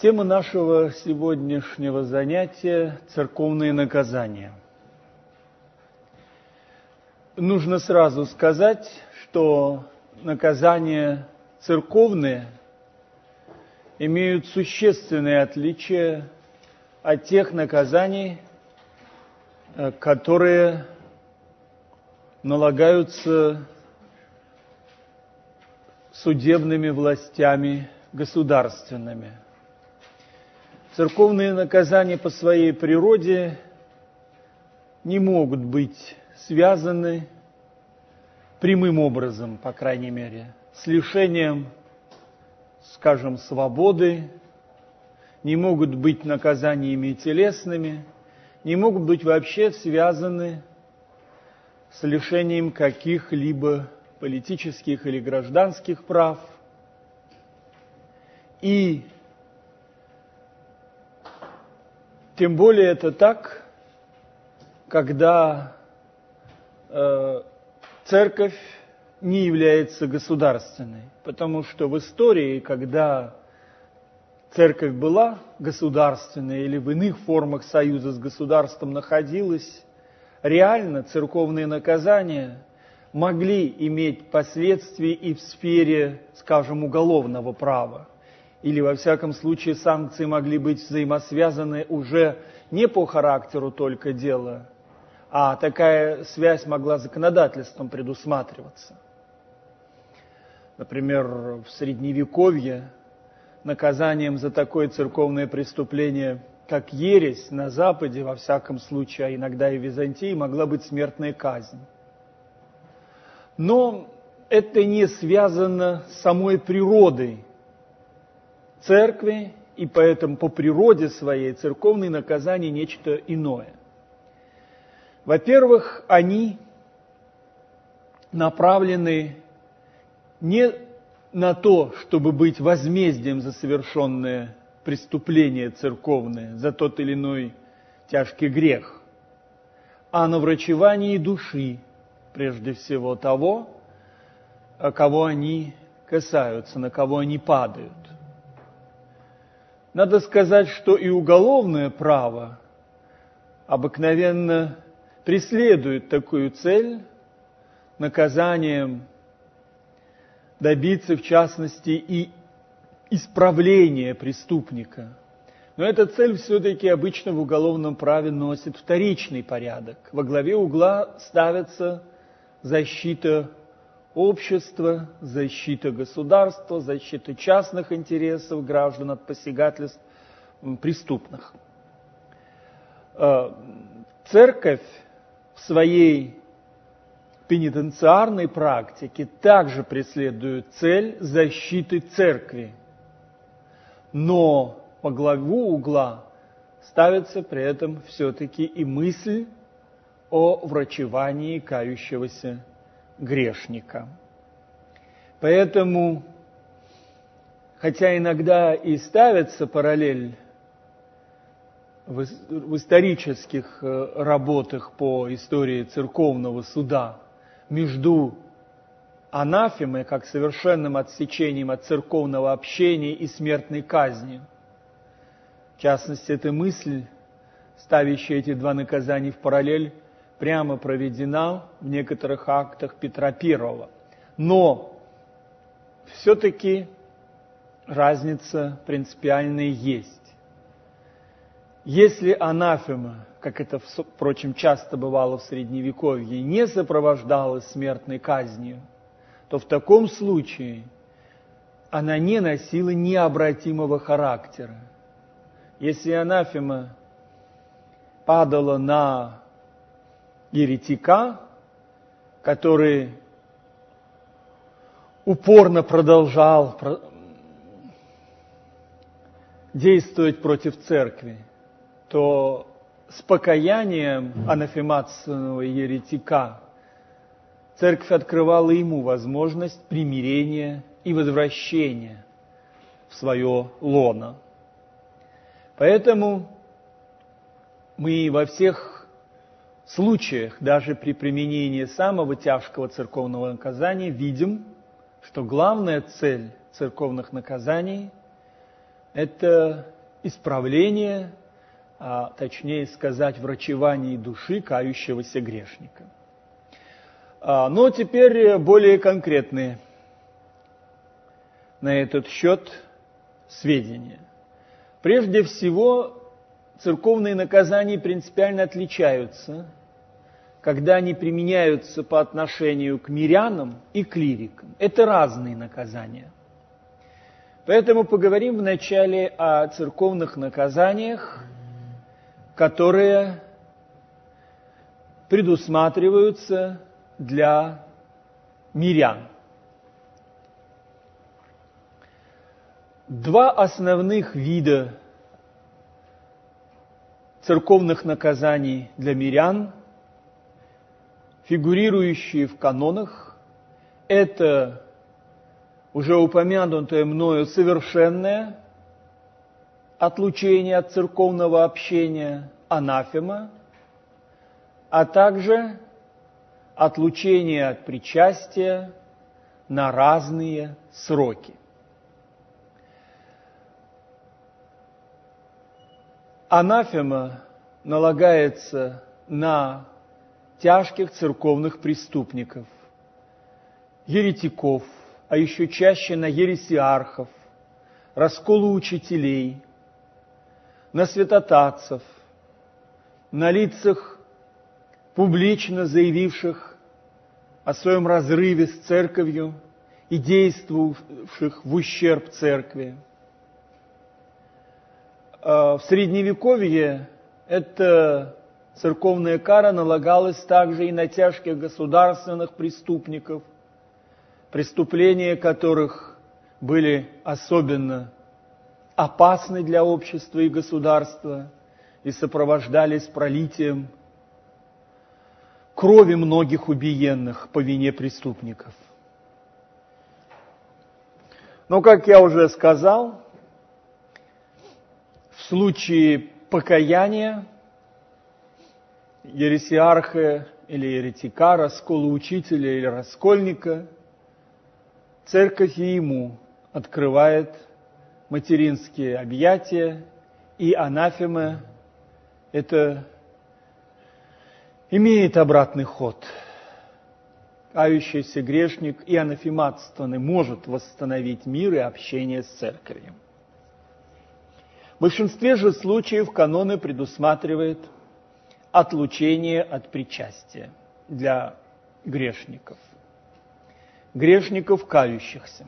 Тема нашего сегодняшнего занятия – церковные наказания. Нужно сразу сказать, что наказания церковные имеют существенные отличия от тех наказаний, которые налагаются судебными властями государственными. Церковные наказания по своей природе не могут быть связаны прямым образом, по крайней мере, с лишением, скажем, свободы, не могут быть наказаниями телесными, не могут быть вообще связаны с лишением каких-либо политических или гражданских прав. И тем более это так, когда церковь не является государственной. Потому что в истории, когда церковь была государственной или в иных формах союза с государством находилась, реально церковные наказания могли иметь последствия и в сфере, скажем, уголовного права. Или, во всяком случае, санкции могли быть взаимосвязаны уже не по характеру только дела, а такая связь могла законодательством предусматриваться. Например, в Средневековье наказанием за такое церковное преступление, как ересь, на Западе, во всяком случае, а иногда и в Византии, могла быть смертная казнь. Но это не связано с самой природой церкви, и поэтому по природе своей церковные наказания нечто иное. Во-первых, они направлены не на то, чтобы быть возмездием за совершенное преступление церковное, за тот или иной тяжкий грех, а на врачевание души, прежде всего того, кого они касаются, на кого они падают. Надо сказать, что и уголовное право обыкновенно преследует такую цель, наказанием добиться, в частности, и исправления преступника. Но эта цель все-таки обычно в уголовном праве носит вторичный порядок. Во главе угла ставится защита общества, защита государства, защита частных интересов граждан от посягательств преступных. Церковь в своей пенитенциарной практике также преследует цель защиты церкви, но по главу угла ставится при этом все-таки и мысль о врачевании кающегося грешника. Поэтому, хотя иногда и ставится параллель в исторических работах по истории церковного суда между анафемой, как совершенным отсечением от церковного общения, и смертной казнью. В частности, эта мысль, ставящая эти два наказания в параллель, прямо проведена в некоторых актах Петра I. Но все-таки разница принципиальная есть. Если анафема, как это, впрочем, часто бывало в Средневековье, не сопровождалась смертной казнью, то в таком случае она не носила необратимого характера. Если анафема падала на еретика, который упорно продолжал действовать против церкви, то с покаянием анафематственного еретика церковь открывала ему возможность примирения и возвращения в свое лоно. Поэтому мы во всех случаях, даже при применении самого тяжкого церковного наказания, видим, что главная цель церковных наказаний – это исправления, а точнее сказать, врачевания души кающегося грешника. Но теперь более конкретные на этот счет сведения. Прежде всего, церковные наказания принципиально отличаются, когда они применяются по отношению к мирянам и клирикам. Это разные наказания. Поэтому поговорим вначале о церковных наказаниях, которые предусматриваются для мирян. Два основных вида церковных наказаний для мирян, фигурирующие в канонах, это уже упомянутое мною совершенное отлучение от церковного общения, анафема, а также отлучение от причастия на разные сроки. Анафема налагается на тяжких церковных преступников, еретиков, а еще чаще на ересиархов, расколу учителей, на святотатцев, на лицах, публично заявивших о своем разрыве с церковью и действовавших в ущерб церкви. В Средневековье эта церковная кара налагалась также и на тяжких государственных преступников, преступления которых были особенно опасны для общества и государства и сопровождались пролитием крови многих убиенных по вине преступников. Но, как я уже сказал, в случае покаяния ересиарха или еретика, раскола учителя или раскольника, церковь и ему открывает материнские объятия, и анафема это имеет обратный ход. Кающийся грешник и анафематствованный может восстановить мир и общение с церковью. В большинстве же случаев каноны предусматривают отлучение от причастия для грешников кающихся.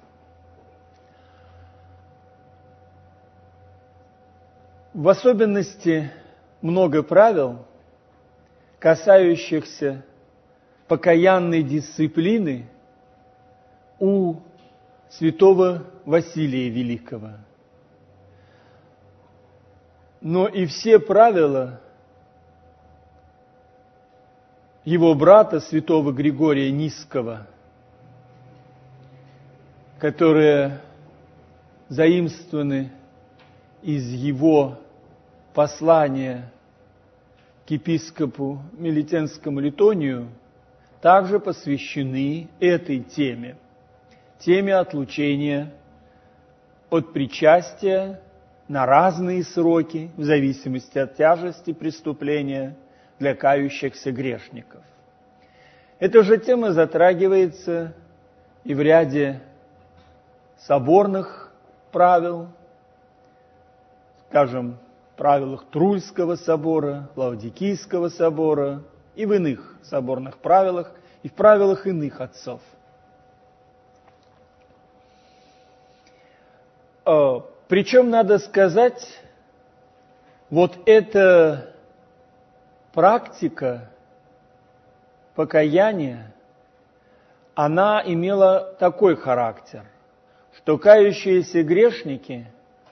В особенности много правил, касающихся покаянной дисциплины у святого Василия Великого. Но и все правила его брата, святого Григория Нисского, которые заимствованы из его послания к епископу Милетенскому Литонию, также посвящены этой теме отлучения от причастия на разные сроки, в зависимости от тяжести преступления для кающихся грешников. Эта же тема затрагивается и в ряде соборных правил, скажем, правилах Трульского собора, Лаодикийского собора и в иных соборных правилах, и в правилах иных отцов. Причем, надо сказать, вот эта практика покаяния, она имела такой характер, что кающиеся грешники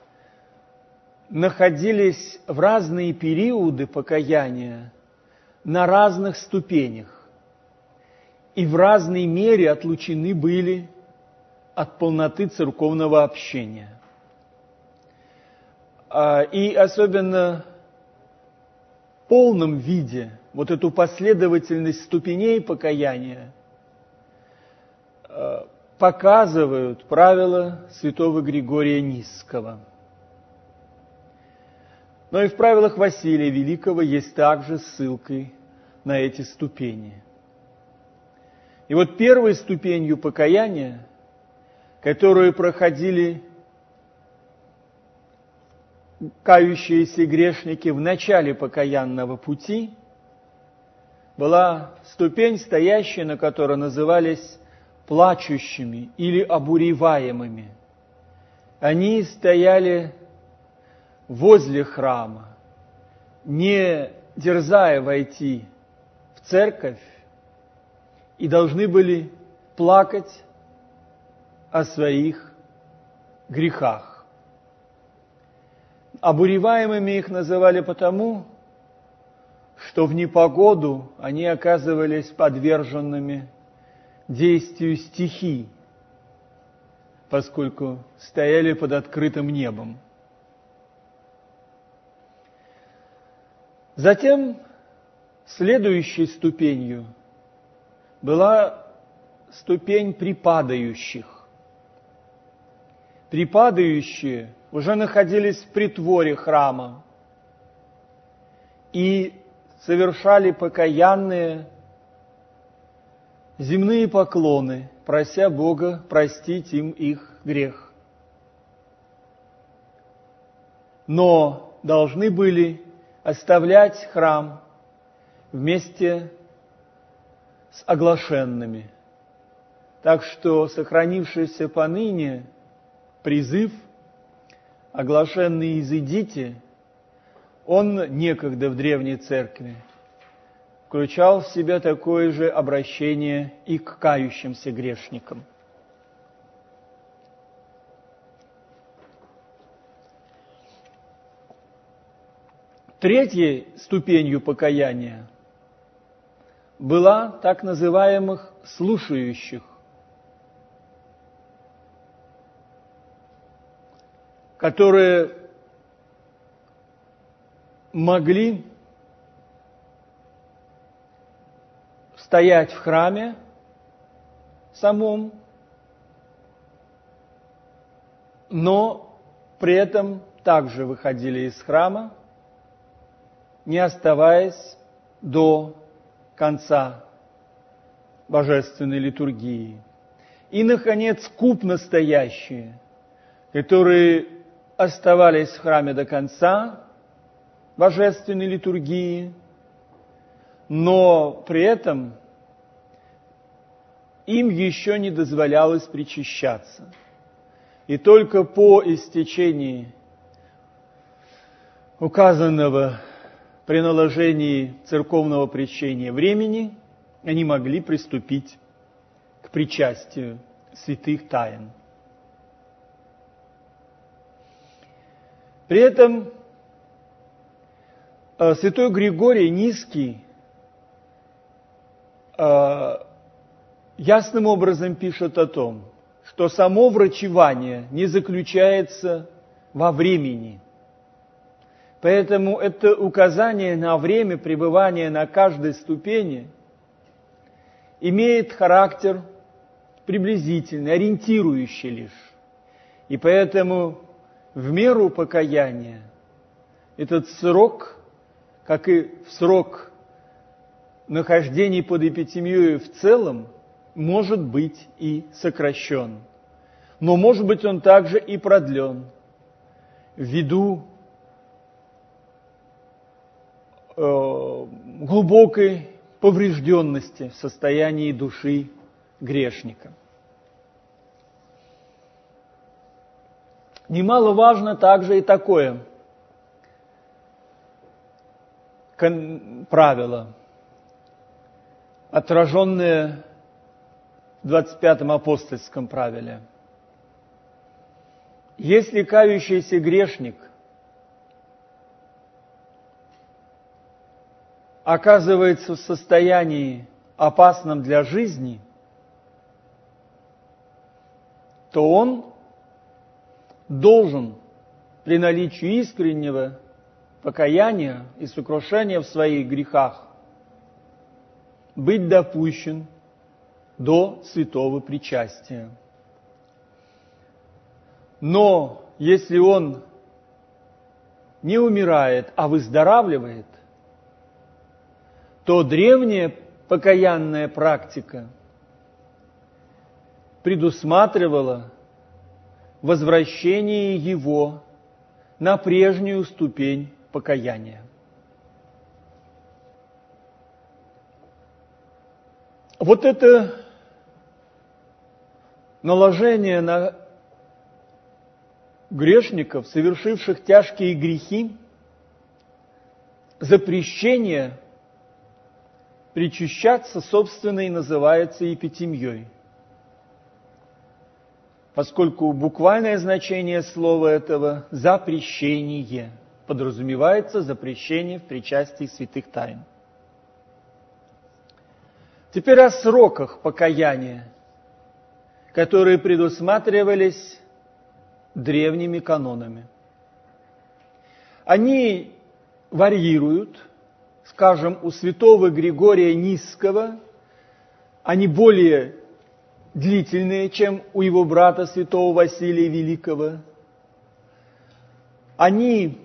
находились в разные периоды покаяния на разных ступенях и в разной мере отлучены были от полноты церковного общения. И особенно в полном виде вот эту последовательность ступеней покаяния показывают правила святого Григория Нисского. Но и в правилах Василия Великого есть также ссылки на эти ступени. И вот первой ступенью покаяния, которую проходили кающиеся грешники в начале покаянного пути, была ступень, стоящая на которой назывались плачущими или обуреваемыми. Они стояли возле храма, не дерзая войти в церковь, и должны были плакать о своих грехах. Обуреваемыми их называли потому, что в непогоду они оказывались подверженными действию стихий, поскольку стояли под открытым небом. Затем следующей ступенью была ступень припадающих. Припадающие уже находились в притворе храма и совершали покаянные земные поклоны, прося Бога простить им их грех. Но должны были оставлять храм вместе с оглашенными. Так что сохранившийся поныне призыв «Оглашенные изыдите», он некогда в Древней Церкви включал в себя такое же обращение и к кающимся грешникам. Третьей ступенью покаяния была так называемых слушающих, которые могли стоять в храме самом, но при этом также выходили из храма, не оставаясь до конца божественной литургии. И, наконец, куп настоящие, которые оставались в храме до конца божественной литургии, но при этом им еще не дозволялось причащаться. И только по истечении указанного при наложении церковного причения времени они могли приступить к причастию святых тайн. При этом святой Григорий Низкий ясным образом пишет о том, что само врачевание не заключается во времени. Поэтому это указание на время пребывания на каждой ступени имеет характер приблизительный, ориентирующий лишь. И поэтому в меру покаяния этот срок, как и в срок нахождения под эпитемией в целом, может быть и сокращен. Но может быть он также и продлен ввиду глубокой поврежденности в состоянии души грешника. Немаловажно также и такое правило, отраженное в 25-м апостольском правиле. Если кающийся грешник оказывается в состоянии опасном для жизни, то он должен при наличии искреннего покаяния и сокрушения в своих грехах быть допущен до святого причастия. Но если он не умирает, а выздоравливает, то древняя покаянная практика предусматривала возвращение его на прежнюю ступень покаяния. Вот это наложение на грешников, совершивших тяжкие грехи, запрещение причащаться, собственно, и называется епитемьей, поскольку буквальное значение слова этого – запрещение, подразумевается запрещение в причастии святых тайн. Теперь о сроках покаяния, которые предусматривались древними канонами. Они варьируют, скажем, у святого Григория Нисского, они более длительные, чем у его брата святого Василия Великого. Они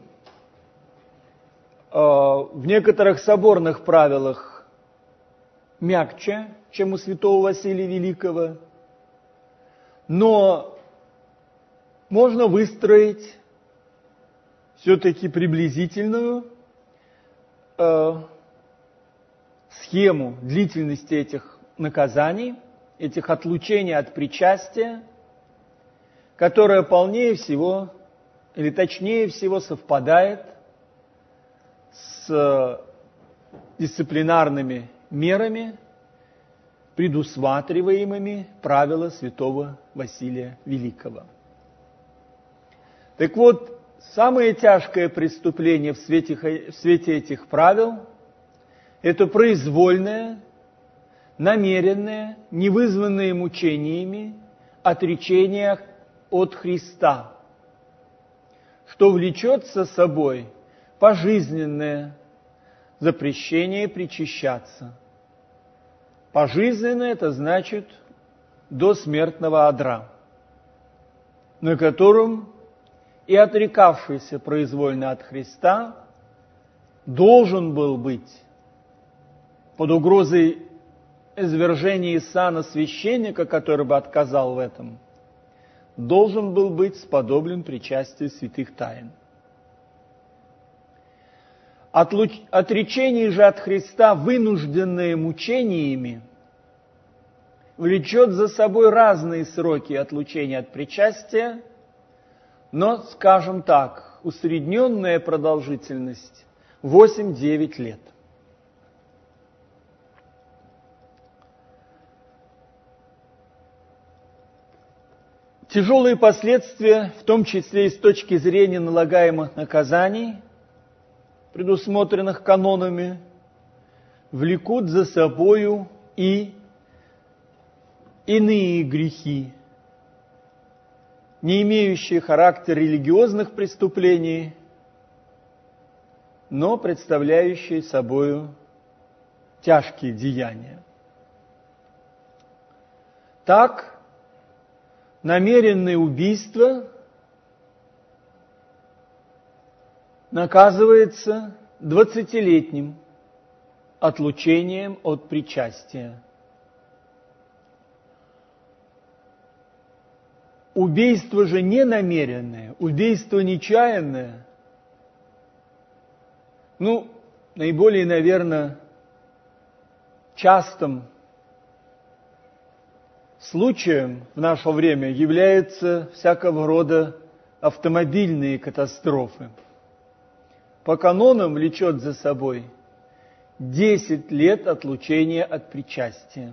в некоторых соборных правилах мягче, чем у святого Василия Великого, но можно выстроить все-таки приблизительную схему длительности этих наказаний, этих отлучений от причастия, которая полнее всего, или точнее всего совпадает с дисциплинарными мерами, предусматриваемыми правила святого Василия Великого. Так вот, самое тяжкое преступление в свете этих правил – это произвольное, намеренное, не вызванное мучениями отречение от Христа, что влечет за собой пожизненное запрещение причащаться. Пожизненное – это значит до смертного одра, на котором и отрекавшийся произвольно от Христа должен был быть под угрозой извержения из сана священника, который бы отказал в этом, должен был быть сподоблен причастию святых тайн. Отречение же от Христа, вынужденное мучениями, влечет за собой разные сроки отлучения от причастия, но, скажем так, усредненная продолжительность 8-9 лет. Тяжелые последствия, в том числе и с точки зрения налагаемых наказаний, предусмотренных канонами, влекут за собою и иные грехи, не имеющие характер религиозных преступлений, но представляющие собою тяжкие деяния. Так, намеренное убийство наказывается 20-летним отлучением от причастия. Убийство же ненамеренное, убийство нечаянное, наиболее, наверное, частым случаем в наше время являются всякого рода автомобильные катастрофы. По канонам влечет за собой 10 лет отлучения от причастия.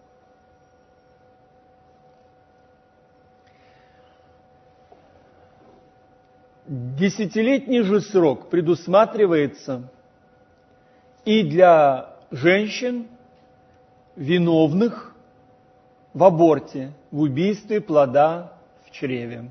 Десятилетний же срок предусматривается и для женщин, виновных в аборте, в убийстве плода в чреве.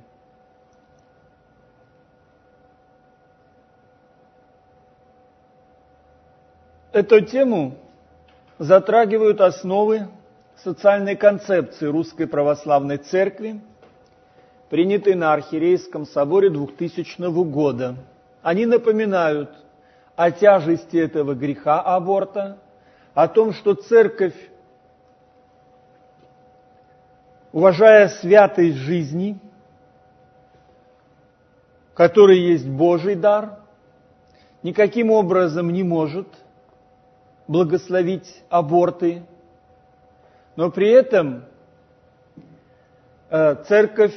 Эту тему затрагивают основы социальной концепции Русской Православной Церкви, принятой на Архиерейском соборе 2000 года они напоминают о тяжести этого греха аборта, о том, что Церковь, уважая святость жизни, который есть Божий дар, никаким образом не может благословить аборты, но при этом Церковь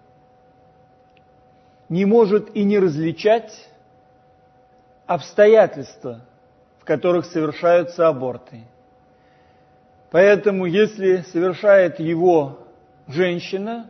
не может и не различать обстоятельства, в которых совершаются аборты. Поэтому, если совершает его женщина,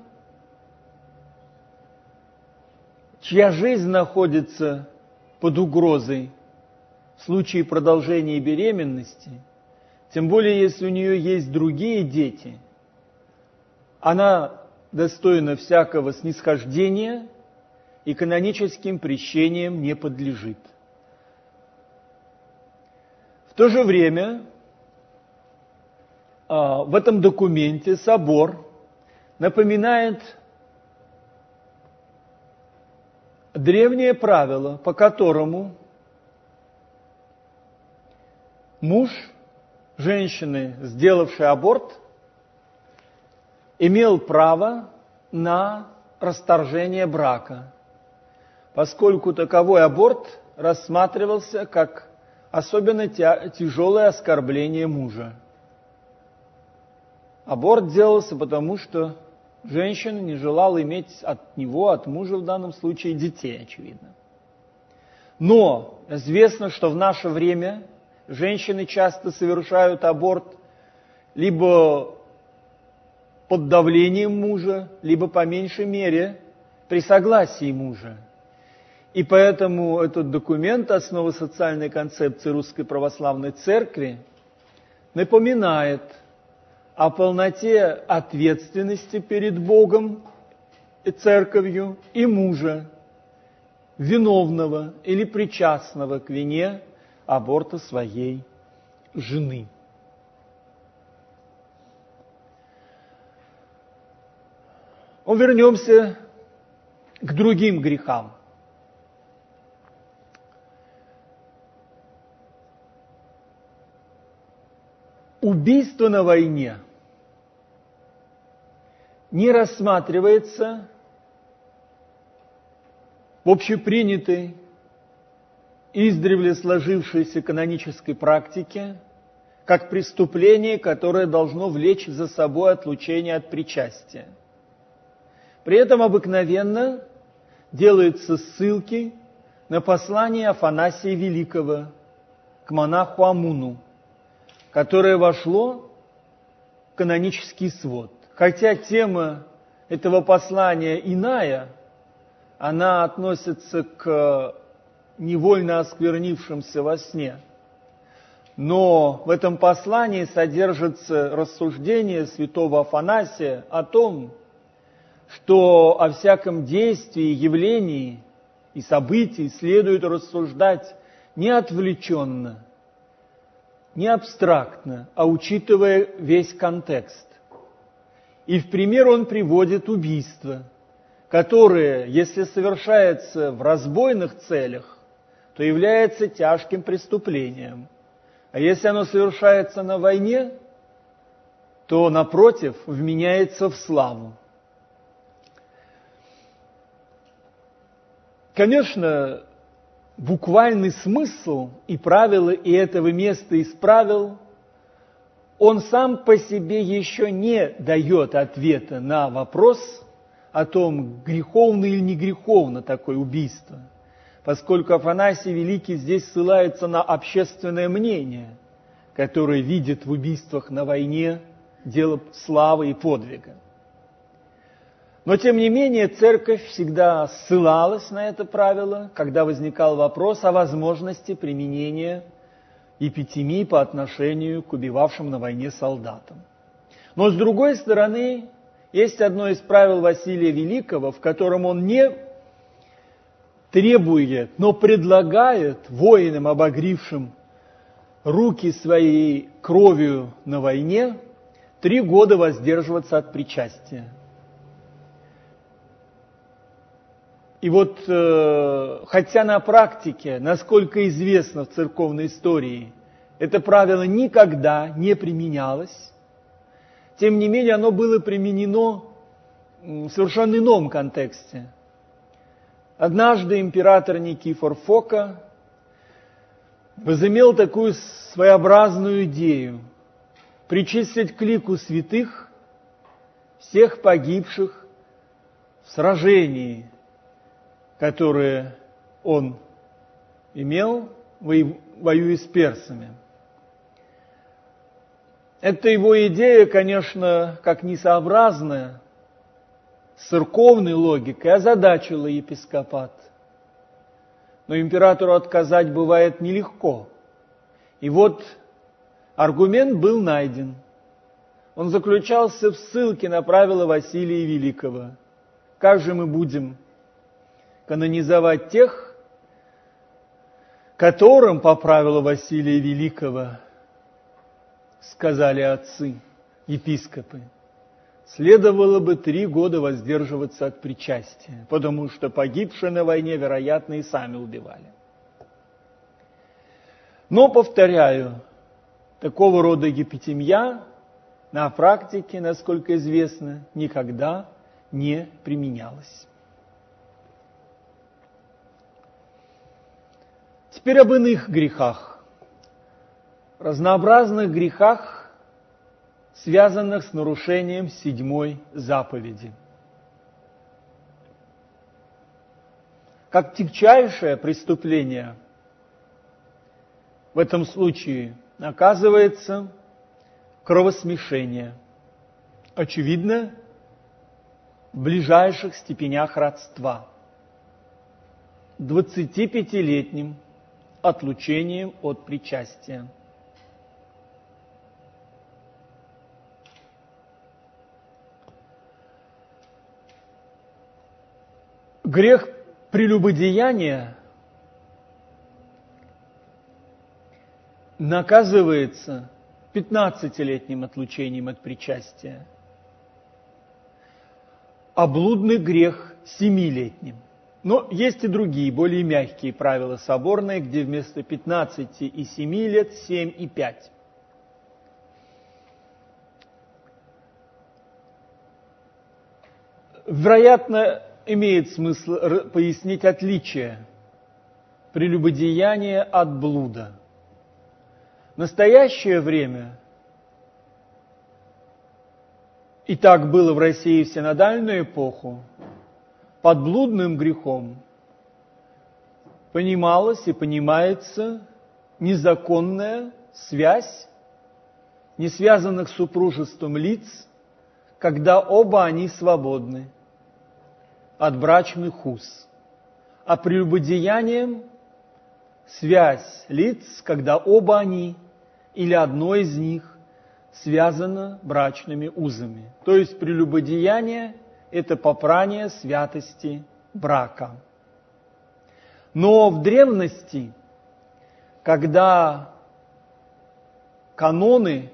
чья жизнь находится под угрозой в случае продолжения беременности, тем более, если у нее есть другие дети, она достойна всякого снисхождения и каноническим прещениям не подлежит. В то же время в этом документе собор напоминает древнее правило, по которому муж женщины, сделавшей аборт, имел право на расторжение брака, поскольку таковой аборт рассматривался как особенно тяжелое оскорбление мужа. Аборт делался потому, что женщина не желала иметь от него, от мужа в данном случае, детей, очевидно. Но известно, что в наше время женщины часто совершают аборт либо под давлением мужа, либо по меньшей мере при согласии мужа. И поэтому этот документ «Основы социальной концепции Русской Православной Церкви» напоминает о полноте ответственности перед Богом и Церковью и мужа, виновного или причастного к вине аборта своей жены. Но вернемся к другим грехам. Убийство на войне не рассматривается в общепринятой, издревле сложившейся канонической практике как преступление, которое должно влечь за собой отлучение от причастия. При этом обыкновенно делаются ссылки на послание Афанасия Великого к монаху Амуну, которое вошло в канонический свод. Хотя тема этого послания иная, она относится к невольно осквернившимся во сне. Но в этом послании содержится рассуждение святого Афанасия о том, что о всяком действии, явлении и событии следует рассуждать не отвлеченно, не абстрактно, а учитывая весь контекст. И в пример он приводит убийство, которое, если совершается в разбойных целях, то является тяжким преступлением. А если оно совершается на войне, то, напротив, вменяется в славу. Конечно, буквальный смысл и правила, и этого места из правил, он сам по себе еще не дает ответа на вопрос о том, греховно или не греховно такое убийство, поскольку Афанасий Великий здесь ссылается на общественное мнение, которое видит в убийствах на войне дело славы и подвига. Но, тем не менее, Церковь всегда ссылалась на это правило, когда возникал вопрос о возможности применения эпитемии по отношению к убивавшим на войне солдатам. Но, с другой стороны, есть одно из правил Василия Великого, в котором он не требует, но предлагает воинам, обогрившим руки своей кровью на войне, 3 года воздерживаться от причастия. И вот, хотя на практике, насколько известно в церковной истории, это правило никогда не применялось, тем не менее оно было применено в совершенно ином контексте. Однажды император Никифор Фока возымел такую своеобразную идею – причислить к лику святых всех погибших в сражении, которое он имел, воюя с персами. Эта его идея, конечно, как несообразная с церковной логикой, озадачила епископат. Но императору отказать бывает нелегко. И вот аргумент был найден. Он заключался в ссылке на правила Василия Великого. Как же мы будем канонизовать тех, которым по правилу Василия Великого, сказали отцы, епископы, следовало бы 3 года воздерживаться от причастия, потому что погибшие на войне, вероятно, и сами убивали. Но, повторяю, такого рода епитемья на практике, насколько известно, никогда не применялась. Теперь об иных грехах, разнообразных грехах, связанных с нарушением 7 заповеди. Как тягчайшее преступление в этом случае наказывается кровосмешение, очевидно, в ближайших степенях родства, 25-летним отлучением от причастия. Грех прелюбодеяния наказывается 15-летним отлучением от причастия, а блудный грех 7-летним. Но есть и другие, более мягкие правила соборные, где вместо 15 и 7 лет 7 и 5. Вероятно, имеет смысл пояснить отличие прелюбодеяния от блуда. В настоящее время, и так было в России в синодальную эпоху, под блудным грехом понималась и понимается незаконная связь не связанных с супружеством лиц, когда оба они свободны от брачных уз. А прелюбодеянием связь лиц, когда оба они или одно из них связано брачными узами. То есть прелюбодеяние – это попрание святости брака. Но в древности, когда каноны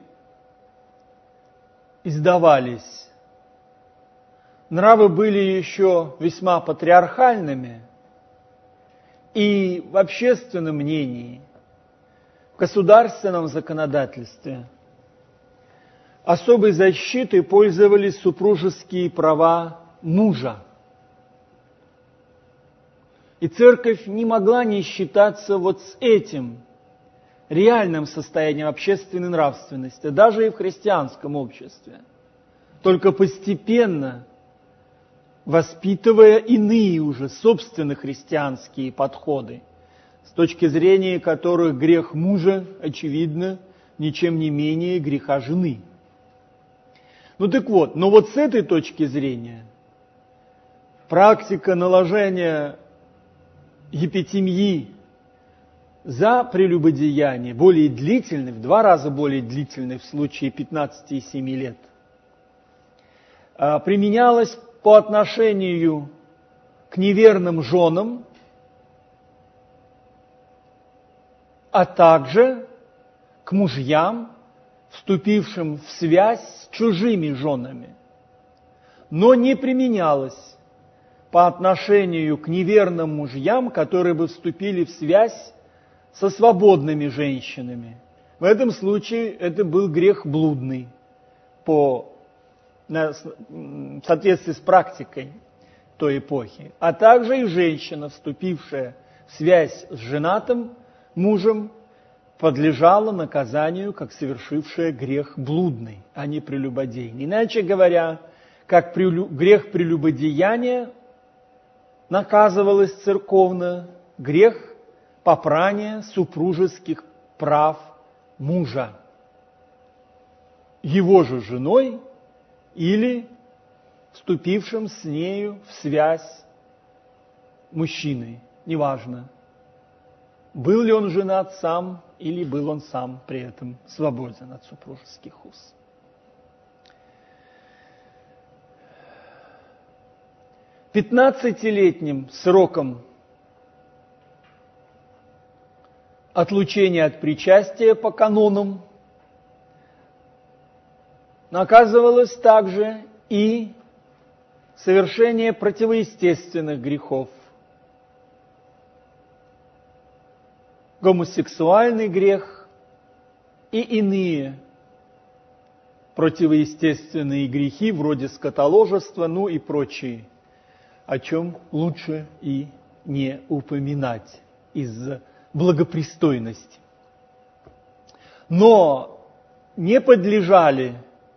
издавались, нравы были еще весьма патриархальными, и в общественном мнении, в государственном законодательстве особой защитой пользовались супружеские права мужа. И церковь не могла не считаться вот с этим реальным состоянием общественной нравственности, даже и в христианском обществе. Только постепенно, воспитывая иные уже собственно христианские подходы, с точки зрения которых грех мужа, очевидно, ничем не менее греха жены. Ну так вот, но вот с этой точки зрения практика наложения епитемьи за прелюбодеяние более длительной, в 2 раза более длительной в случае 15 и 7 лет, применялась по отношению к неверным женам, а также к мужьям, вступившим в связь с чужими женами, но не применялась по отношению к неверным мужьям, которые бы вступили в связь со свободными женщинами. В этом случае это был грех блудный в соответствии с практикой той эпохи. А также и женщина, вступившая в связь с женатым мужем, подлежала наказанию, как совершившая грех блудный, а не прелюбодейный. Иначе говоря, как грех прелюбодеяния наказывалось церковно, грех попрания супружеских прав мужа, его же женой или вступившим с нею в связь мужчиной, неважно, был ли он женат сам или был он сам при этом свободен от супружеских уз. Пятнадцатилетним сроком отлучения от причастия по канонам наказывалось также и совершение противоестественных грехов. Гомосексуальный грех и иные противоестественные грехи, вроде скотоложества, ну и прочие, о чем лучше и не упоминать из благопристойности. Но не подлежали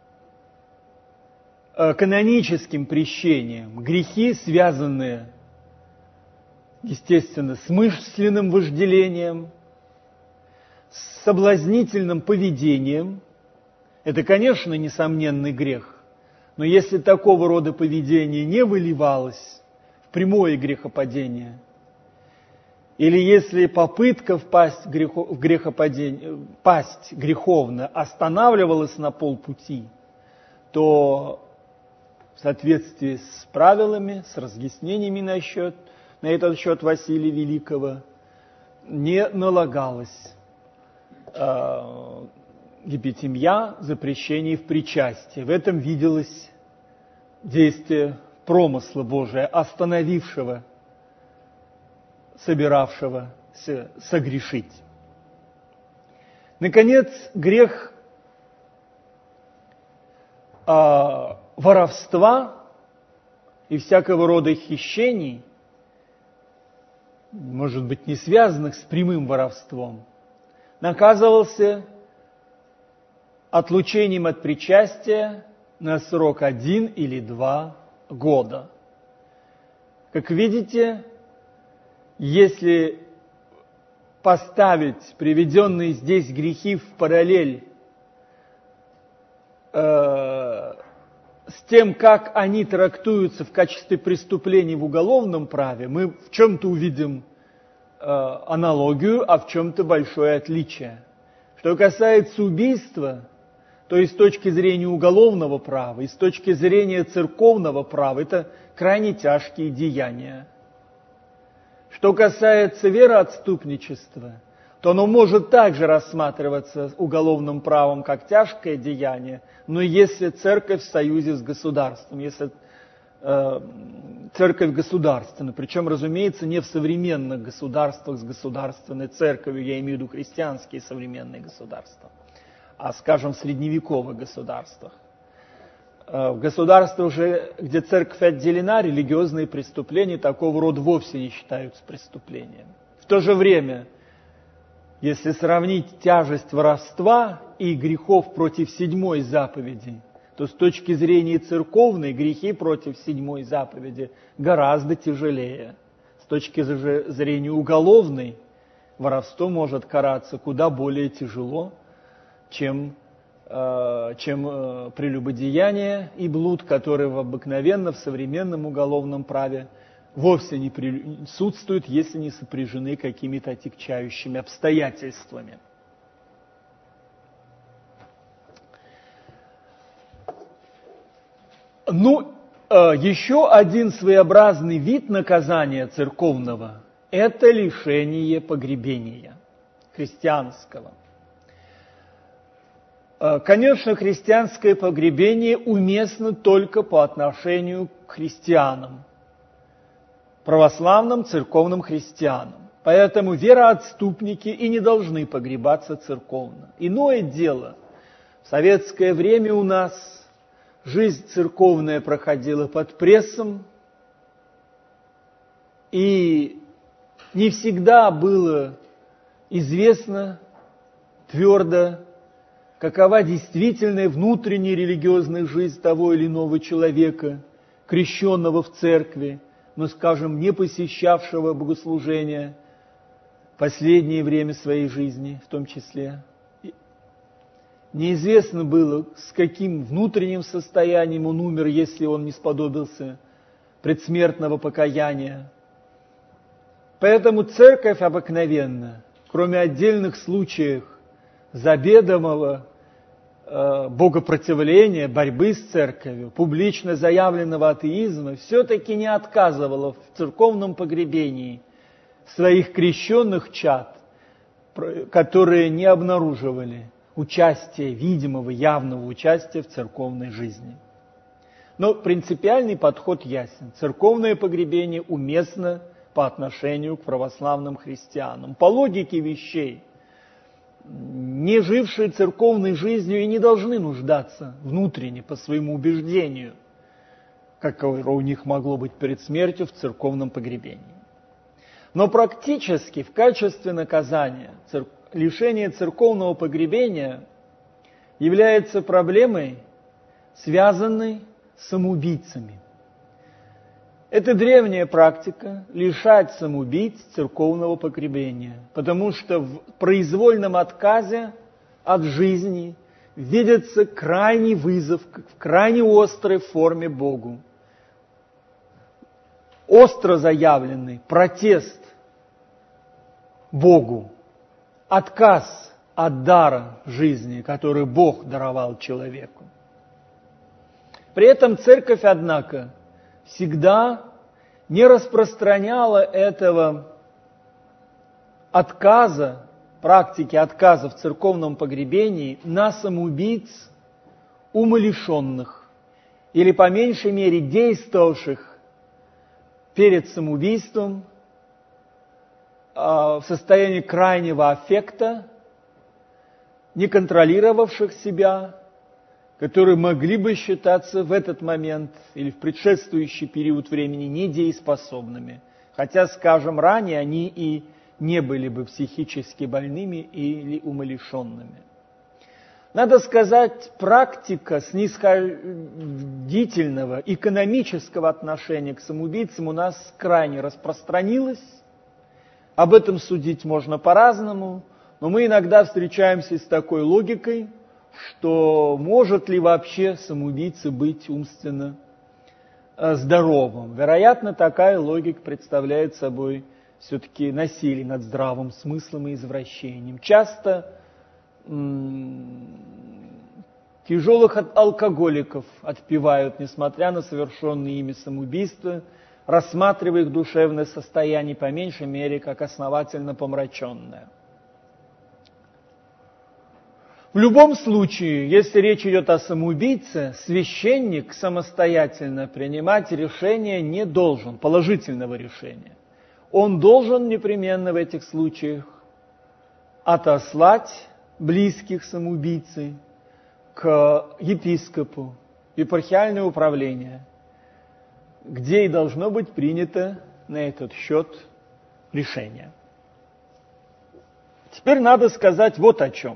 каноническим прещениям грехи, связанные, естественно, с мысленным вожделением, с соблазнительным поведением. Это, конечно, несомненный грех, но если такого рода поведение не выливалось в прямое грехопадение, или если попытка впасть в грехопадение, пасть греховно останавливалась на полпути, то в соответствии с правилами, с разъяснениями на этот счет Василия Великого, не налагалось епитемья, запрещений в причастии. В этом виделось действие промысла Божия, остановившего, собиравшегося согрешить. Наконец, грех воровства и всякого рода хищений, может быть, не связанных с прямым воровством, наказывался отлучением от причастия на срок 1 или 2 года. Как видите, если поставить приведенные здесь грехи в параллель с тем, как они трактуются в качестве преступлений в уголовном праве, мы в чем-то увидим аналогию, а в чем-то большое отличие. Что касается убийства, то и с точки зрения уголовного права, и с точки зрения церковного права, это крайне тяжкие деяния. Что касается вероотступничества, то оно может также рассматриваться уголовным правом как тяжкое деяние, но если церковь в союзе с государством, если церковь государственная, причем, разумеется, не в современных государствах с государственной церковью, я имею в виду христианские современные государства, а, скажем, в средневековых государствах. В государствах уже, где церковь отделена, религиозные преступления такого рода вовсе не считаются преступлением. В то же время, если сравнить тяжесть воровства и грехов против 7-й заповеди, то с точки зрения церковной грехи против 7-й заповеди гораздо тяжелее. С точки зрения уголовной воровство может караться куда более тяжело, чем прелюбодеяние и блуд, которые обыкновенно в современном уголовном праве вовсе не присутствуют, если не сопряжены какими-то отягчающими обстоятельствами. Еще один своеобразный вид наказания церковного – это лишение погребения христианского. Конечно, христианское погребение уместно только по отношению к христианам. православным церковным христианам. Поэтому вероотступники и не должны погребаться церковно. Иное дело, в советское время у нас жизнь церковная проходила под прессом, и не всегда было известно твердо, какова действительная внутренняя религиозная жизнь того или иного человека, крещенного в церкви, но, скажем, не посещавшего богослужения последнее время своей жизни в том числе. Неизвестно было, с каким внутренним состоянием он умер, если он не сподобился предсмертного покаяния. Поэтому церковь обыкновенно, кроме отдельных случаев заведомого богопротивления, борьбы с церковью, публично заявленного атеизма, все-таки не отказывала в церковном погребении своих крещенных чад, которые не обнаруживали участия, видимого, явного участия в церковной жизни. Но принципиальный подход ясен. Церковное погребение уместно по отношению к православным христианам. По логике вещей, не жившие церковной жизнью и не должны нуждаться внутренне по своему убеждению, какое у них могло быть перед смертью, в церковном погребении. Но практически в качестве наказания лишение церковного погребения является проблемой, связанной с самоубийцами. Это древняя практика лишать самоубийц церковного погребения, потому что в произвольном отказе от жизни видится крайний вызов в крайне острой форме Богу. Остро заявленный протест Богу, отказ от дара жизни, который Бог даровал человеку. При этом церковь, однако, всегда не распространяла этого отказа, практики отказа в церковном погребении на самоубийц умалишенных, или по меньшей мере действовавших перед самоубийством в состоянии крайнего аффекта, не контролировавших себя, которые могли бы считаться в этот момент или в предшествующий период времени недееспособными. Хотя, скажем, ранее они и не были бы психически больными или умалишенными. Надо сказать, практика снисходительного экономического отношения к самоубийцам у нас крайне распространилась. Об этом судить можно по-разному, но мы иногда встречаемся с такой логикой, что может ли вообще самоубийца быть умственно здоровым. Вероятно, такая логика представляет собой все-таки насилие над здравым смыслом и извращением. Часто тяжелых алкоголиков отпевают, несмотря на совершенные ими самоубийства, рассматривая их душевное состояние по меньшей мере как основательно помраченное. В любом случае, если речь идет о самоубийце, священник самостоятельно принимать решение не должен, положительного решения. Он должен непременно в этих случаях отослать близких самоубийцы к епископу, в епархиальное управление, где и должно быть принято на этот счет решение. Теперь надо сказать вот о чем.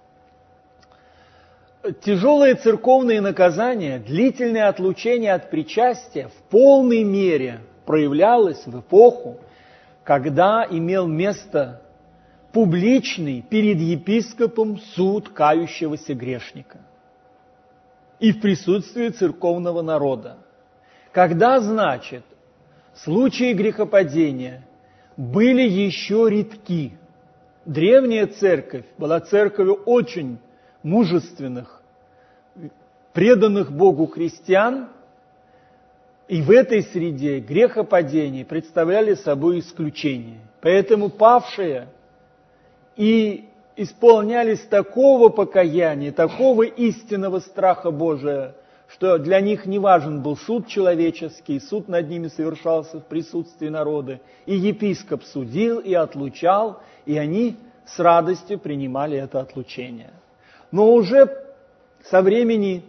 Тяжелые церковные наказания, длительное отлучение от причастия в полной мере проявлялось в эпоху, когда имел место публичный перед епископом суд кающегося грешника и в присутствии церковного народа. Когда, значит, случаи грехопадения были еще редки. Древняя церковь была церковью очень мужественных, преданных Богу христиан, и в этой среде грехопадения представляли собой исключение. Поэтому павшие и исполнялись такого покаяния, такого истинного страха Божия, что для них не важен был суд человеческий, суд над ними совершался в присутствии народа, и епископ судил и отлучал, и они с радостью принимали это отлучение. Но уже со времени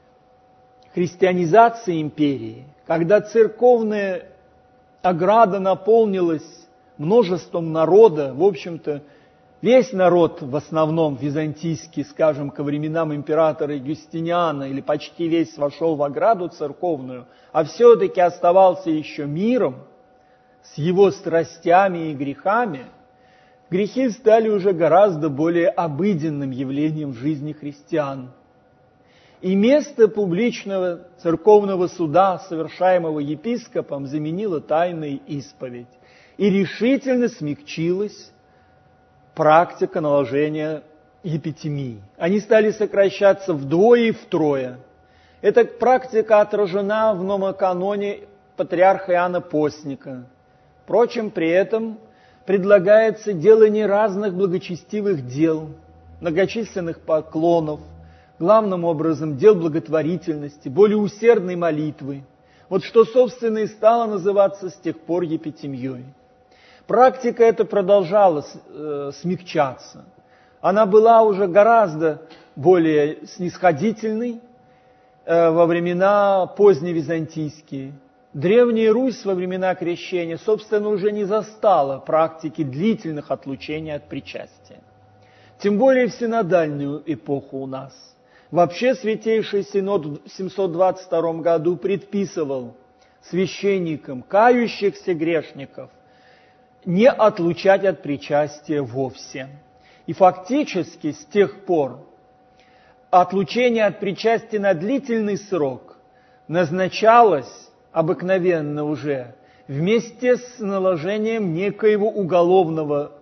христианизации империи, когда церковная ограда наполнилась множеством народа, в общем-то, весь народ, в основном византийский, скажем, ко временам императора Юстиниана, или почти весь вошел в ограду церковную, а все-таки оставался еще миром с его страстями и грехами, грехи стали уже гораздо более обыденным явлением в жизни христиан. И место публичного церковного суда, совершаемого епископом, заменила тайная исповедь. И решительно смягчилась практика наложения епитемии. Они стали сокращаться вдвое и втрое. Эта практика отражена в номоканоне патриарха Иоанна Постника. Впрочем, при этом предлагается делание разных благочестивых дел, многочисленных поклонов, главным образом дел благотворительности, более усердной молитвы. Вот что, собственно, и стало называться с тех пор епитемией. Практика эта продолжала смягчаться. Она была уже гораздо более снисходительной во времена поздневизантийские. Древняя Русь во времена Крещения, собственно, уже не застала практики длительных отлучений от причастия. Тем более в синодальную эпоху у нас. Вообще Святейший Синод в 722 году предписывал священникам, кающихся грешников, не отлучать от причастия вовсе. И фактически с тех пор отлучение от причастия на длительный срок назначалось обыкновенно уже вместе с наложением некоего уголовного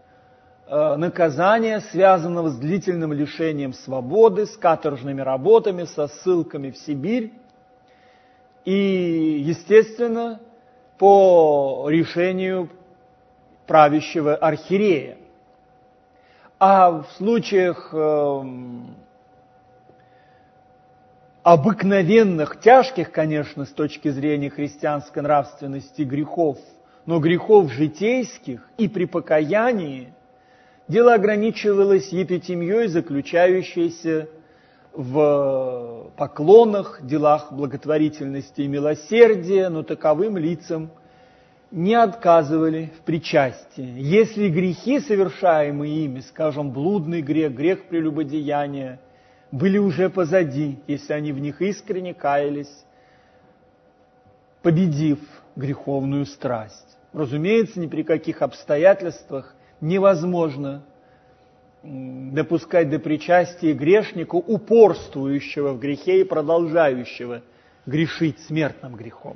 наказания, связанного с длительным лишением свободы, с каторжными работами, со ссылками в Сибирь. И, естественно, по решению правящего архиерея. А в случаях обыкновенных, тяжких, конечно, с точки зрения христианской нравственности грехов, но грехов житейских и при покаянии, дело ограничивалось епитемией, заключающейся в поклонах, делах благотворительности и милосердия, но таковым лицам не отказывали в причастии. Если грехи, совершаемые ими, скажем, блудный грех, грех прелюбодеяния, были уже позади, если они в них искренне каялись, победив греховную страсть. Разумеется, ни при каких обстоятельствах невозможно допускать до причастия грешника, упорствующего в грехе и продолжающего грешить смертным грехом.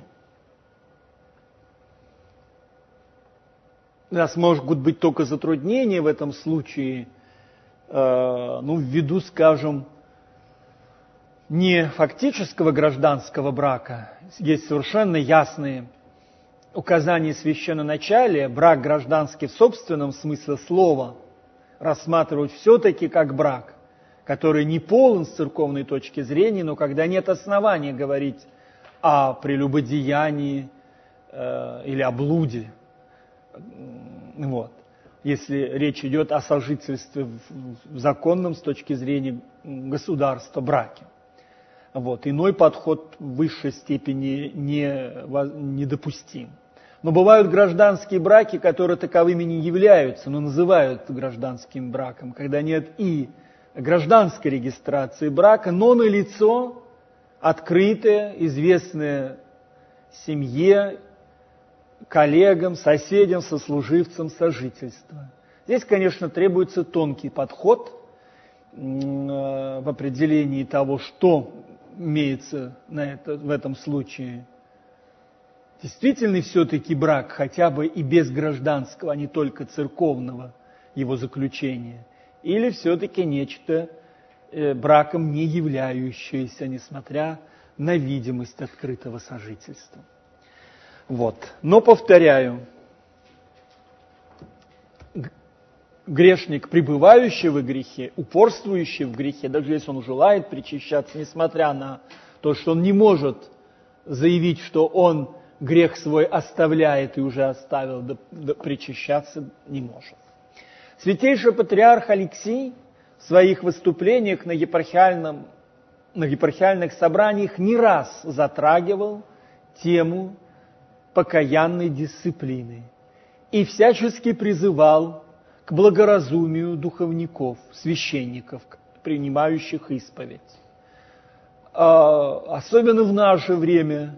У нас могут быть только затруднения в этом случае, ввиду, скажем, не фактического гражданского брака. Есть совершенно ясные указания священноначалия, брак гражданский в собственном смысле слова рассматривать все-таки как брак, который не полон с церковной точки зрения, но когда нет основания говорить о прелюбодеянии или о блуде. Вот. Если речь идет о сожительстве в законном с точки зрения государства браке. Вот. Иной подход в высшей степени недопустим. Но бывают гражданские браки, которые таковыми не являются, но называют гражданским браком, когда нет и гражданской регистрации брака, но налицо открытое, известное семье, коллегам, соседям, сослуживцам сожительства. Здесь, конечно, требуется тонкий подход в определении того, что имеется в этом случае. Действительный все-таки брак, хотя бы и без гражданского, а не только церковного его заключения, или все-таки нечто браком не являющееся, несмотря на видимость открытого сожительства. Вот. Но, повторяю, грешник, пребывающий в грехе, упорствующий в грехе, даже если он желает причащаться, несмотря на То, что он не может заявить, что он грех свой оставляет и уже оставил, да причащаться не может. Святейший патриарх Алексий в своих выступлениях на епархиальных собраниях не раз затрагивал тему покаянной дисциплины и всячески призывал к благоразумию духовников, священников, принимающих исповедь. Особенно в наше время,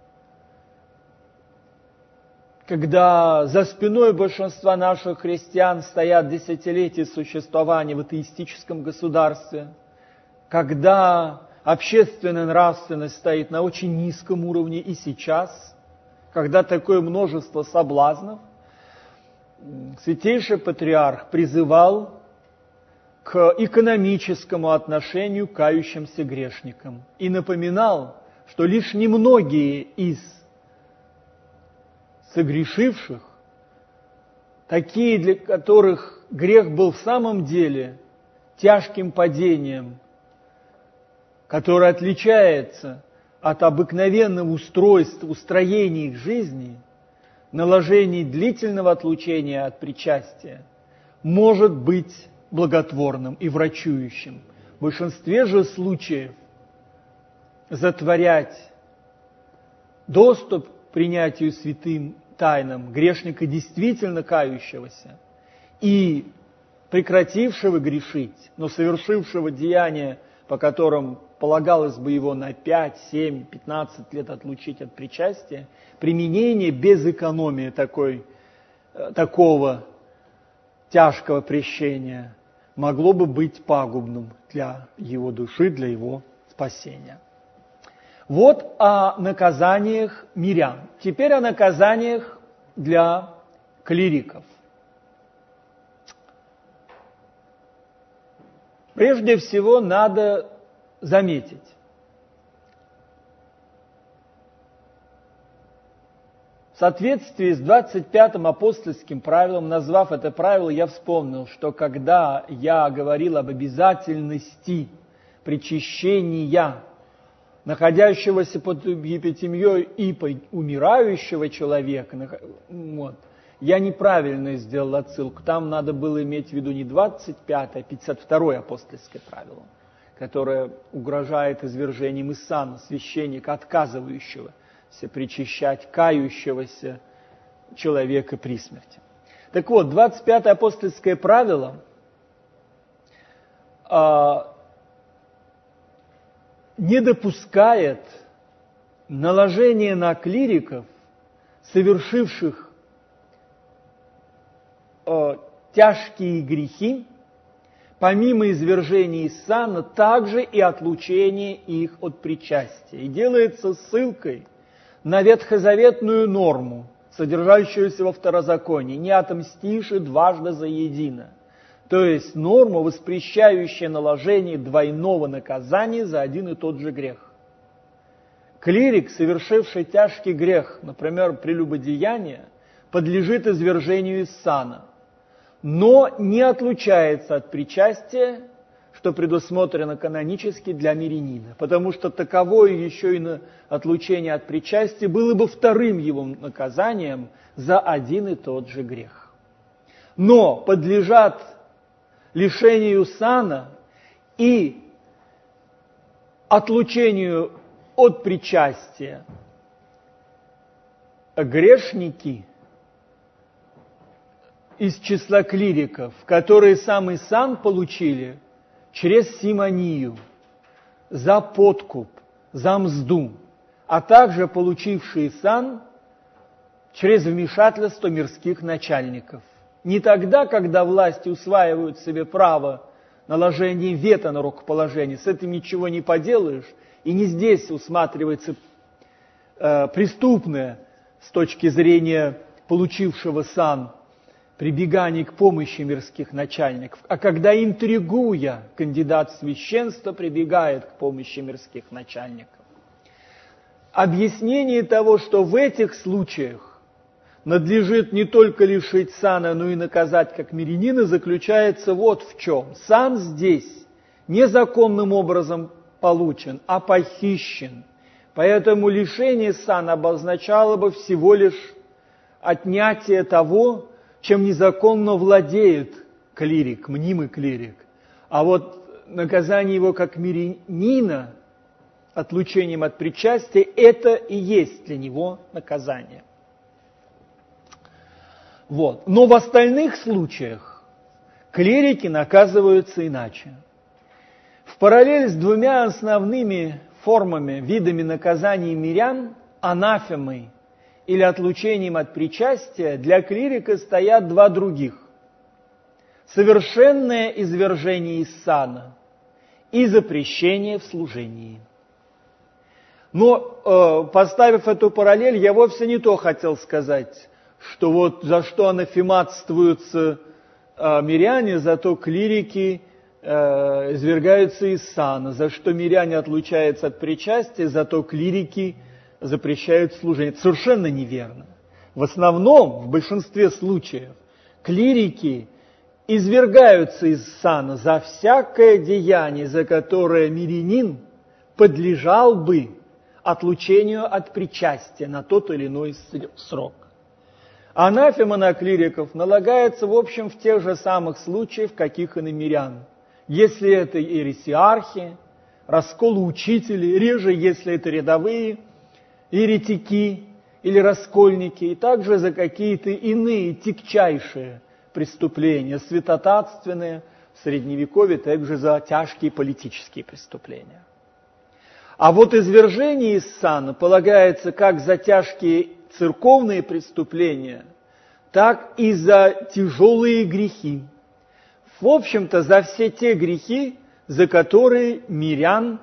когда за спиной большинства наших христиан стоят десятилетия существования в атеистическом государстве, когда общественная нравственность стоит на очень низком уровне и сейчас, когда такое множество соблазнов, Святейший Патриарх призывал к экономическому отношению к кающимся грешникам и напоминал, что лишь немногие из согрешивших, такие, для которых грех был в самом деле тяжким падением, которое отличается от обыкновенного устроения их жизни, наложение длительного отлучения от причастия, может быть благотворным и врачующим. В большинстве же случаев затворять доступ к принятию святым тайнам грешника, действительно кающегося и прекратившего грешить, но совершившего деяние, по которым полагалось бы его на 5, 7, 15 лет отлучить от причастия, применение без экономии такого тяжкого прещения могло бы быть пагубным для его души, для его спасения. Вот о наказаниях мирян. Теперь о наказаниях для клириков. Прежде всего надо заметить, в соответствии с 25-м апостольским правилом, назвав это правило, я вспомнил, что когда я говорил об обязательности причащения находящегося под епитемьей и умирающего человека, я неправильно сделал отсылку. Там надо было иметь в виду не 25-е, а 52-е апостольское правило, которое угрожает извержением из сана священника, отказывающегося причащать кающегося человека при смерти. Так вот, 25-е апостольское правило не допускает наложения на клириков, совершивших тяжкие грехи, помимо извержения из сана, также и отлучения их от причастия. И делается ссылкой на ветхозаветную норму, содержащуюся во Второзаконии: «Не отомстишь и дважды заедино». То есть норму, воспрещающая наложение двойного наказания за один и тот же грех. Клирик, совершивший тяжкий грех, например, прелюбодеяние, подлежит извержению из сана, но не отлучается от причастия, что предусмотрено канонически для мирянина, потому что таковое еще и отлучение от причастия было бы вторым его наказанием за один и тот же грех. Но подлежат лишению сана и отлучению от причастия грешники из числа клириков, которые самый сан получили через симонию, за подкуп, за мзду, а также получившие сан через вмешательство мирских начальников. Не тогда, когда власти усваивают себе право наложения вето на рукоположение, с этим ничего не поделаешь, и не здесь усматривается преступное с точки зрения получившего сан прибегание к помощи мирских начальников, а когда, интригуя, кандидат в священство прибегает к помощи мирских начальников. Объяснение того, что в этих случаях надлежит не только лишить сана, но и наказать как мирянина, заключается вот в чем. Сан здесь незаконным образом получен, а похищен. Поэтому лишение сана обозначало бы всего лишь отнятие того, чем незаконно владеет клирик, мнимый клирик. А вот наказание его как мирянина, отлучением от причастия, это и есть для него наказание. Вот. Но в остальных случаях клирики наказываются иначе. В параллель с двумя основными формами, видами наказаний мирян, анафемой или отлучением от причастия, для клирика стоят два других. Совершенное извержение из сана и запрещение в служении. Но, поставив эту параллель, я вовсе не то хотел сказать, что вот за что анафематствуются миряне, зато клирики извергаются из сана, за что миряне отлучаются от причастия, зато клирики запрещают служение. Это совершенно неверно. В основном, в большинстве случаев, клирики извергаются из сана за всякое деяние, за которое мирянин подлежал бы отлучению от причастия на тот или иной срок. Анафема на клириков налагается, в общем, в тех же самых случаях, каких и на мирян. Если это ересиархи, расколы учителей, реже, если это рядовые еретики или раскольники, и также за какие-то иные тягчайшие преступления, святотатственные, в Средневековье также за тяжкие политические преступления. А вот извержение из сана полагается как за тяжкие церковные преступления, так и за тяжелые грехи. В общем-то, за все те грехи, за которые мирян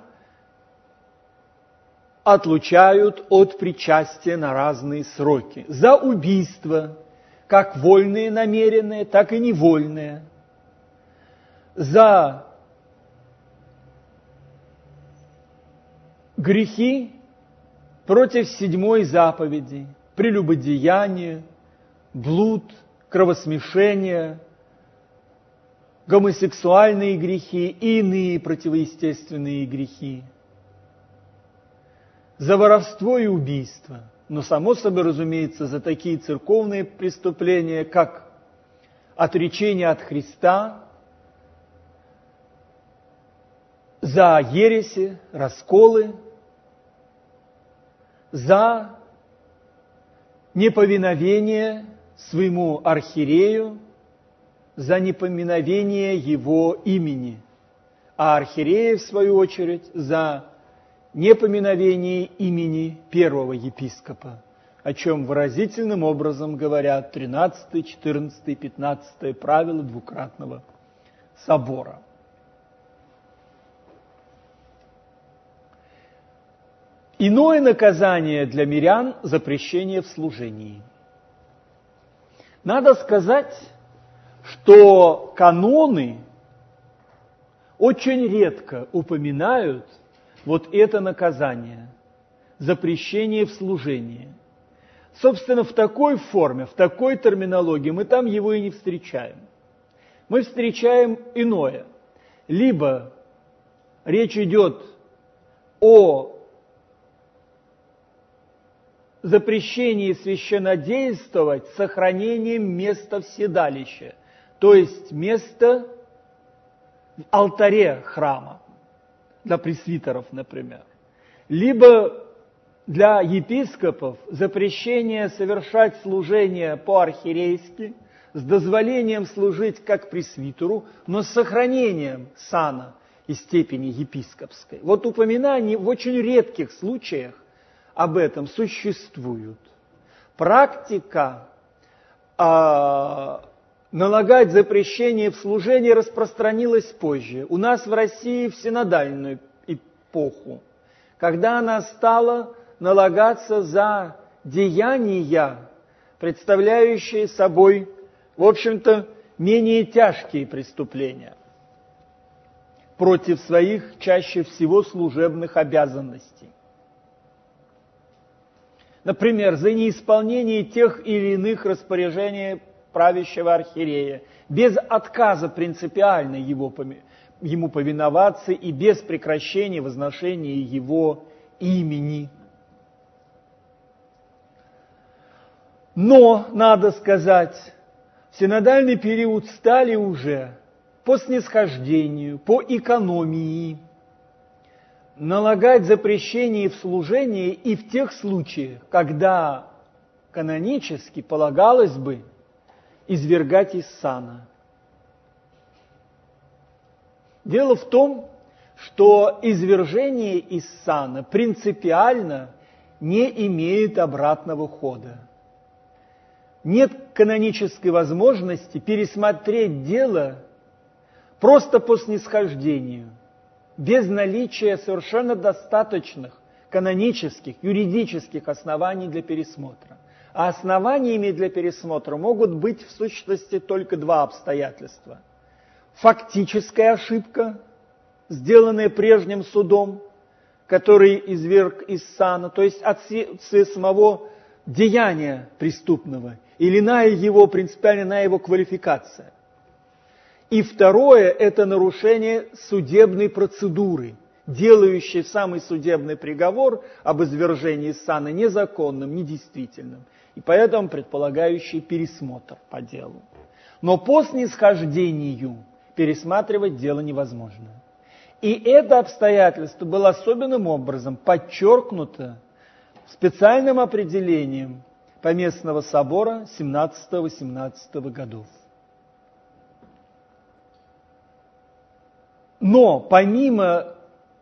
отлучают от причастия на разные сроки. За убийство, как вольные намеренные, так и невольные. За грехи против 7-й заповеди, прелюбодеяние, блуд, кровосмешение, гомосексуальные грехи и иные противоестественные грехи. За воровство и убийство. Но, само собой разумеется, за такие церковные преступления, как отречение от Христа, за ереси, расколы, за неповиновение своему архиерею, за непоминовение его имени, а архиерея, в свою очередь, за непоминовение имени первого епископа, о чем выразительным образом говорят 13, 14, 15 правила двукратного собора. Иное наказание для мирян – запрещение в служении. Надо сказать, что каноны очень редко упоминают вот это наказание – запрещение в служении. Собственно, в такой форме, в такой терминологии мы там его и не встречаем. Мы встречаем иное. Либо речь идет о запрещении священнодействовать с сохранением места в седалище, то есть места в алтаре храма, для пресвитеров, например. Либо для епископов запрещение совершать служение по-архиерейски, с дозволением служить как пресвитеру, но с сохранением сана и степени епископской. Вот упоминания в очень редких случаях об этом существуют. Практика налагать запрещение в служении распространилась позже. У нас в России в синодальную эпоху, когда она стала налагаться за деяния, представляющие собой, в общем-то, менее тяжкие преступления против своих, чаще всего, служебных обязанностей. Например, за неисполнение тех или иных распоряжений правящего архиерея, без отказа принципиально его ему повиноваться и без прекращения возношения его имени. Но, надо сказать, в синодальный период стали уже по снисхождению, по экономии налагать запрещение в служении и в тех случаях, когда канонически полагалось бы извергать из сана. Дело в том, что извержение из сана принципиально не имеет обратного хода. Нет канонической возможности пересмотреть дело просто по снисхождению, без наличия совершенно достаточных канонических, юридических оснований для пересмотра. А основаниями для пересмотра могут быть в сущности только два обстоятельства. Фактическая ошибка, сделанная прежним судом, который изверг из сана, то есть отсутствие самого деяния преступного, или иная его, принципиально иная его квалификация. И второе – это нарушение судебной процедуры, делающей самый судебный приговор об извержении из сана незаконным, недействительным, и поэтому предполагающий пересмотр по делу. Но по снисхождению пересматривать дело невозможно. И это обстоятельство было особенным образом подчеркнуто специальным определением Поместного собора 17-18 годов. Но помимо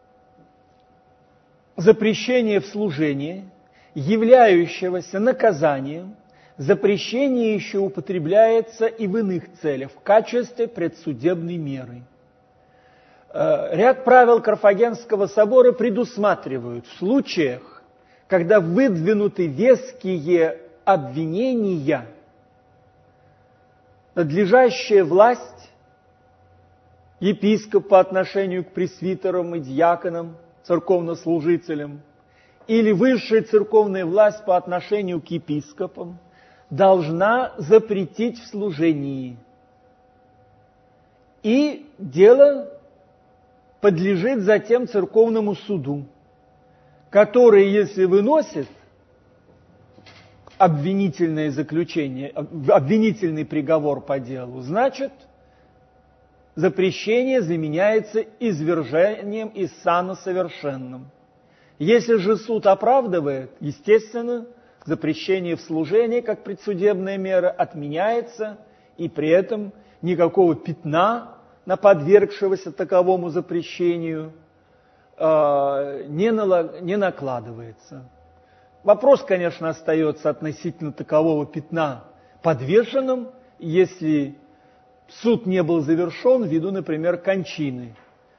запрещения в служении, являющегося наказанием, запрещение еще употребляется и в иных целях, в качестве предсудебной меры. Ряд правил Карфагенского собора предусматривают в случаях, когда выдвинуты веские обвинения, надлежащая власть епископ по отношению к пресвитерам и диаконам, церковнослужителям, или высшая церковная власть по отношению к епископам, должна запретить в служении. И дело подлежит затем церковному суду, который, если выносит обвинительное заключение, обвинительный приговор по делу, значит, запрещение заменяется извержением из сана совершенным. Если же суд оправдывает, естественно, запрещение в служении, как предсудебная мера, отменяется, и при этом никакого пятна на подвергшегося таковому запрещению не накладывается. Вопрос, конечно, остается относительно такового пятна подвешенным, если суд не был завершен ввиду, например, кончины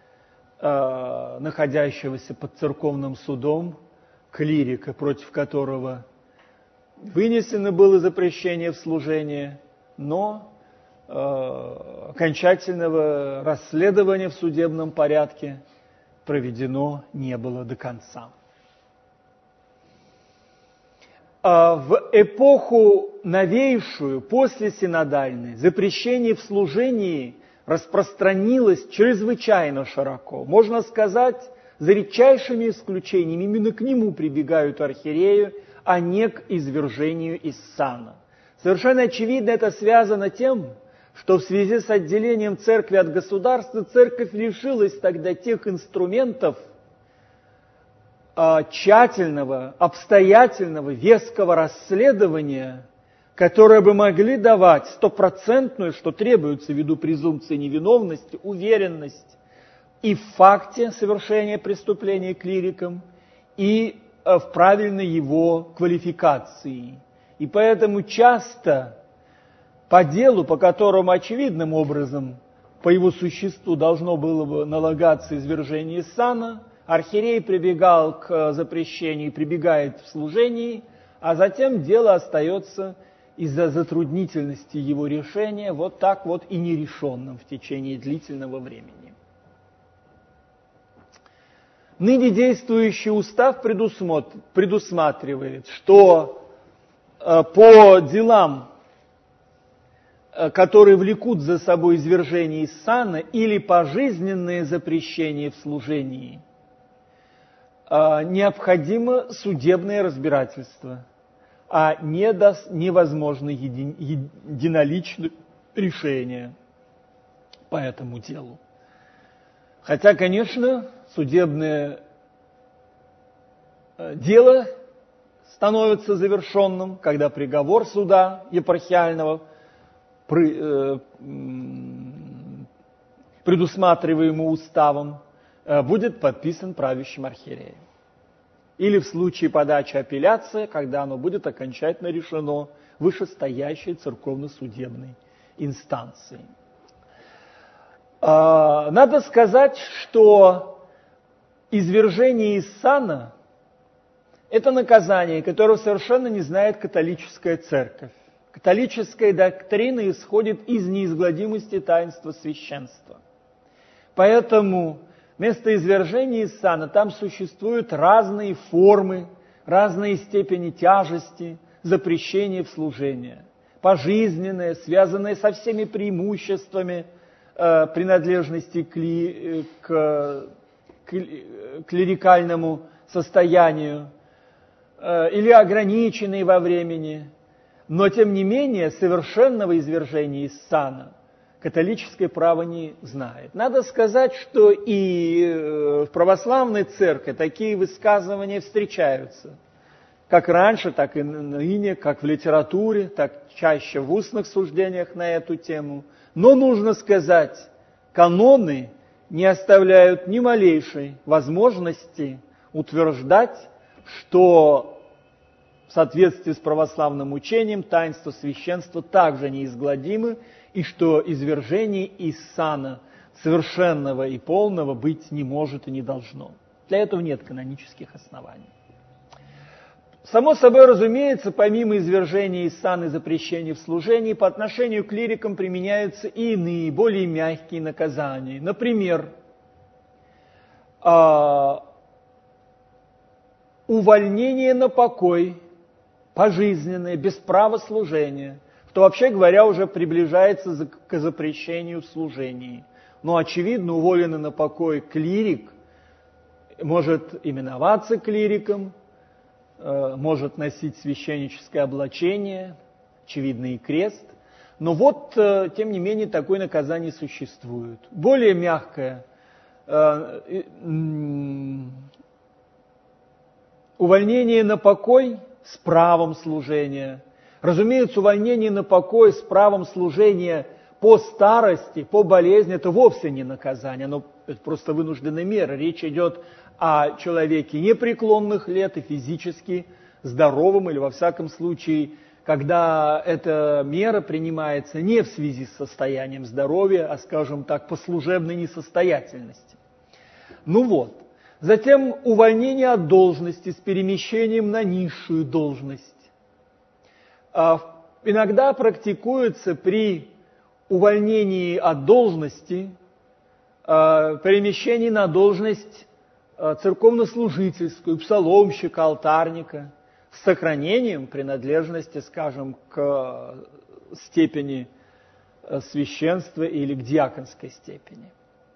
находящегося под церковным судом клирика, против которого вынесено было запрещение в служении, но окончательного расследования в судебном порядке проведено не было до конца. В эпоху новейшую, после синодальной, запрещение в служении распространилось чрезвычайно широко. Можно сказать, за редчайшими исключениями именно к нему прибегают архиереи, а не к извержению из сана. Совершенно очевидно это связано тем, что в связи с отделением церкви от государства церковь лишилась тогда тех инструментов тщательного, обстоятельного, веского расследования, которые бы могли давать стопроцентную, что требуется ввиду презумпции невиновности, уверенность и в факте совершения преступления клириком, и в правильной его квалификации. И поэтому часто по делу, по которому очевидным образом по его существу должно было бы налагаться извержение из сана, архиерей прибегал к запрещению, прибегает в служении, а затем дело остается из-за затруднительности его решения вот так вот и нерешенным в течение длительного времени. Ныне действующий устав предусматривает, что по делам которые влекут за собой извержение из сана или пожизненное запрещение в служении, необходимо судебное разбирательство, а невозможно единоличное решение по этому делу. Хотя, конечно, судебное дело становится завершенным, когда приговор суда епархиального, предусматриваемый уставом, будет подписан правящим архиереем. Или в случае подачи апелляции, когда оно будет окончательно решено вышестоящей церковно-судебной инстанцией. Надо сказать, что извержение из сана – это наказание, которого совершенно не знает католическая церковь. Католическая доктрина исходит из неизгладимости таинства священства. Поэтому вместо извержения из сана там существуют разные формы, разные степени тяжести, запрещения в служении. Пожизненное, связанное со всеми преимуществами принадлежности к клерикальному состоянию, или ограниченные во времени, но тем не менее совершенного извержения из сана католическое право не знает. Надо сказать, что и в православной церкви такие высказывания встречаются, как раньше, так и ныне, как в литературе, так чаще в устных суждениях на эту тему. Но нужно сказать, каноны не оставляют ни малейшей возможности утверждать, что в соответствии с православным учением таинство священства также неизгладимы, и что извержение из сана совершенного и полного быть не может и не должно. Для этого нет канонических оснований. Само собой разумеется, помимо извержения из сана и запрещения в служении, по отношению к клирикам применяются и иные, более мягкие наказания. Например, увольнение на покой, пожизненное, без права служения, что, вообще говоря, уже приближается к запрещению в служении. Но, очевидно, уволенный на покой клирик может именоваться клириком, может носить священническое облачение, очевидно, и крест. Но вот, тем не менее, такое наказание существует. Более мягкое увольнение на покой с правом служения. Разумеется, увольнение на покой с правом служения по старости, по болезни – это вовсе не наказание, это просто вынужденная мера. Речь идет о человеке непреклонных лет и физически здоровым, или во всяком случае, когда эта мера принимается не в связи с состоянием здоровья, а, скажем так, по служебной несостоятельности. Ну вот. Затем увольнение от должности с перемещением на низшую должность. Иногда практикуется при увольнении от должности перемещение на должность церковнослужительскую, псаломщика, алтарника, с сохранением принадлежности, скажем, к степени священства или к диаконской степени.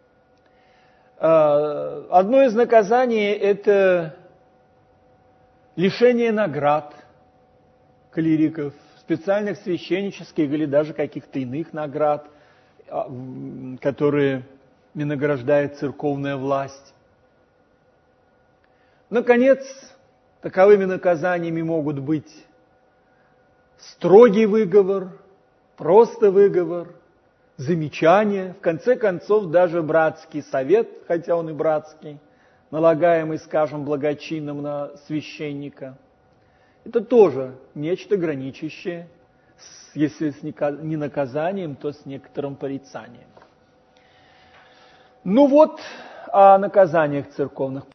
Одно из наказаний – это лишение наград клириков, специальных священнических или даже каких-то иных наград, которыми награждает церковная власть. Наконец, таковыми наказаниями могут быть строгий выговор, просто выговор, замечание, в конце концов, даже братский совет, хотя он и братский, налагаемый, скажем, благочинным на священника. Это тоже нечто граничащее, если с не наказанием, то с некоторым порицанием. Ну вот о наказаниях церковных.